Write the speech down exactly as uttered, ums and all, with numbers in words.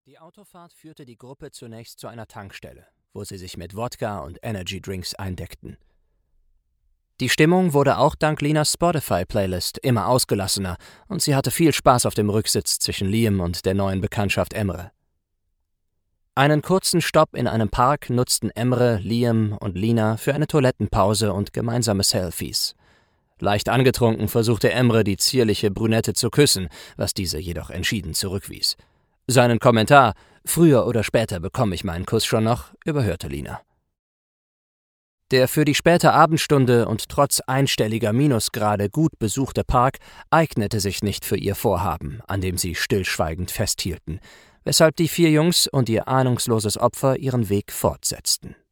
Die Autofahrt führte die Gruppe zunächst zu einer Tankstelle, wo sie sich mit Wodka und Energydrinks eindeckten. Die Stimmung wurde auch dank Linas Spotify-Playlist immer ausgelassener und sie hatte viel Spaß auf dem Rücksitz zwischen Liam und der neuen Bekanntschaft Emre. Einen kurzen Stopp in einem Park nutzten Emre, Liam und Lina für eine Toilettenpause und gemeinsame Selfies. Leicht angetrunken versuchte Emre, die zierliche Brünette zu küssen, was diese jedoch entschieden zurückwies. Seinen Kommentar, »früher oder später bekomme ich meinen Kuss schon noch«, überhörte Lina. Der für die späte Abendstunde und trotz einstelliger Minusgrade gut besuchte Park eignete sich nicht für ihr Vorhaben, an dem sie stillschweigend festhielten, weshalb die vier Jungs und ihr ahnungsloses Opfer ihren Weg fortsetzten.